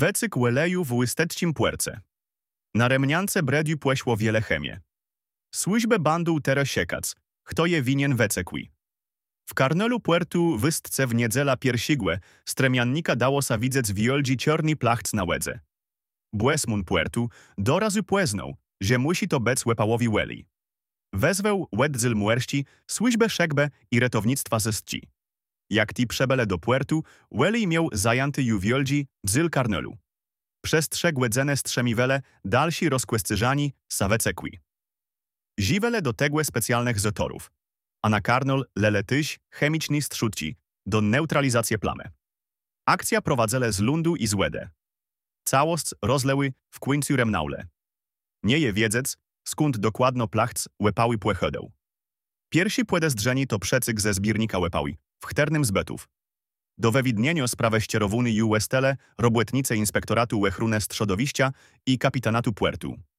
Wecyk łeleju w łystetcim puerce. Na remniance brediu płeśło wiele chemie. Służbę bandu teraz siekac, kto je winien wecekui. W karnelu puertu wystce w niedziela piersigłe, stremiannika dało sa widzec wioldzi ciorni plachc na łedze. Błesmun puertu dorazu płeznął, że musi to bec łepałowi łeli. Wezweł łedzyl muerści, służbę szekbę i retownictwa ze sci. Jak ti przebele do puertu, łeli miał zajanty ju wioldzi dzyl karnelu. Przez trzech łedzene strzemiwele dalsi rozkłescyżani sawecekui. Ziwele do tegłe specjalnych zotorów, a na karnol leletyś chemiczni strzutci do neutralizację plamy. Akcja prowadzele z lundu i z łede. Całość rozleły w końcu remnaule. Nie je wiedzec, skąd dokładno plachc łepały płechodeł. Pierwsi płedestrzeni to przecyk ze zbirnika łepały, w chternym zbetów. Do wewidnienia sprawę ścierowuny ju łestele robłetnice inspektoratu łechrune strzodowiścia i kapitanatu puertu.